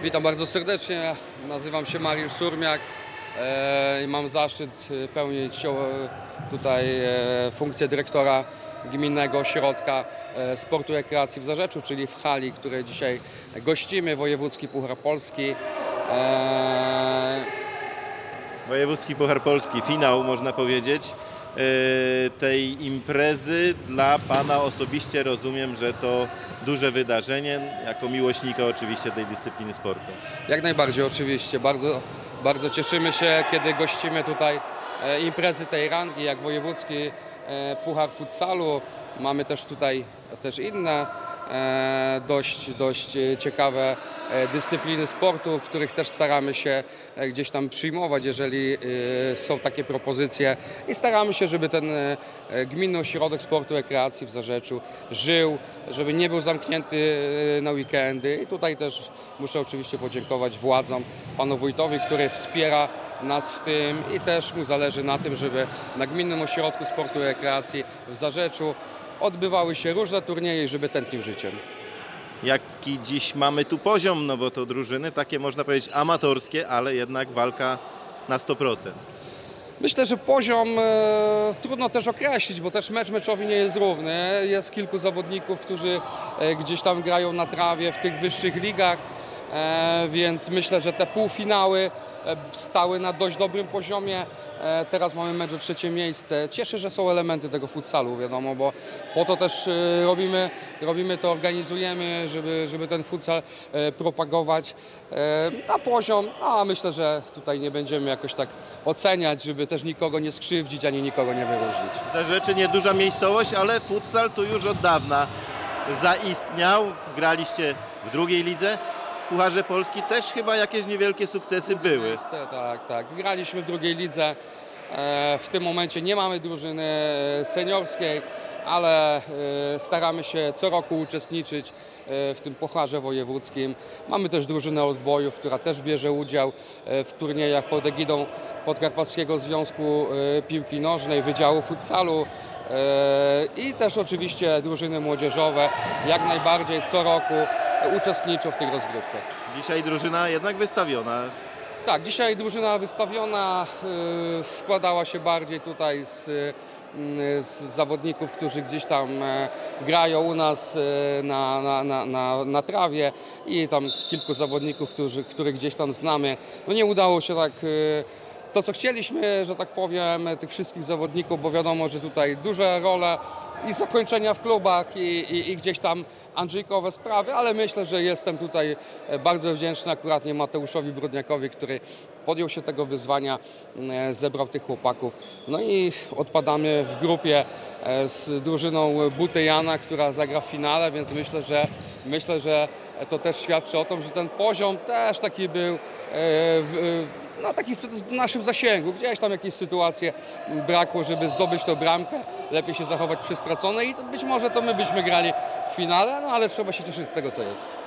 Witam bardzo serdecznie, nazywam się Mariusz Surmiak i mam zaszczyt pełnić tutaj funkcję dyrektora Gminnego Ośrodka Sportu i Rekreacji w Zarzeczu, czyli w hali, której dzisiaj gościmy, Wojewódzki Puchar Polski. Wojewódzki Puchar Polski, finał można powiedzieć tej imprezy. Dla Pana osobiście rozumiem, że to duże wydarzenie, jako miłośnika oczywiście tej dyscypliny sportu. Jak najbardziej oczywiście, bardzo cieszymy się, kiedy gościmy tutaj imprezy tej rangi, jak Wojewódzki Puchar Futsalu. Mamy też tutaj inne dość ciekawe dyscypliny sportu, których też staramy się gdzieś tam przyjmować, jeżeli są takie propozycje, i staramy się, żeby ten Gminny Ośrodek Sportu i Rekreacji w Zarzeczu żył, żeby nie był zamknięty na weekendy. I tutaj też muszę oczywiście podziękować władzom, panu wójtowi, który wspiera nas w tym, i też mu zależy na tym, żeby na Gminnym Ośrodku Sportu i Rekreacji w Zarzeczu odbywały się różne turnieje, żeby tętnił życiem. Jaki dziś mamy tu poziom, no bo to drużyny takie, można powiedzieć, amatorskie, ale jednak walka na 100%. Myślę, że poziom trudno też określić, bo też meczowi nie jest równy. Jest kilku zawodników, którzy gdzieś tam grają na trawie w tych wyższych ligach, więc myślę, że te półfinały stały na dość dobrym poziomie. Teraz mamy mecz o trzecie miejsce. Cieszę, że są elementy tego futsalu, wiadomo, bo po to też robimy to, organizujemy, żeby ten futsal propagować. Na poziom, a myślę, że tutaj nie będziemy jakoś tak oceniać, żeby też nikogo nie skrzywdzić, ani nikogo nie wyróżnić. Te rzeczy, nieduża miejscowość, ale futsal tu już od dawna zaistniał. Graliście w drugiej lidze. W Pucharze Polski też chyba jakieś niewielkie sukcesy były. Tak. Graliśmy w drugiej lidze. W tym momencie nie mamy drużyny seniorskiej, ale staramy się co roku uczestniczyć w tym Pucharze Wojewódzkim. Mamy też drużynę odbojów, która też bierze udział w turniejach pod egidą Podkarpackiego Związku Piłki Nożnej, Wydziału Futsalu, i też oczywiście drużyny młodzieżowe jak najbardziej co roku uczestniczą w tych rozgrywkach. Dzisiaj drużyna jednak wystawiona. Tak, dzisiaj drużyna wystawiona składała się bardziej tutaj z zawodników, którzy gdzieś tam grają u nas na trawie, i tam kilku zawodników, których gdzieś tam znamy. No nie udało się tak to, co chcieliśmy, że tak powiem, tych wszystkich zawodników, bo wiadomo, że tutaj duże role i zakończenia w klubach, i gdzieś tam andrzejkowe sprawy, ale myślę, że jestem tutaj bardzo wdzięczny akurat Mateuszowi Brudniakowi, który podjął się tego wyzwania, zebrał tych chłopaków. No i odpadamy w grupie z drużyną Buty Jana, która zagra w finale, więc myślę, że to też świadczy o tym, że ten poziom też taki był taki w naszym zasięgu. Gdzieś tam jakieś sytuacje brakło, żeby zdobyć tę bramkę, lepiej się zachować przy straconej, i być może to my byśmy grali w finale, no ale trzeba się cieszyć z tego, co jest.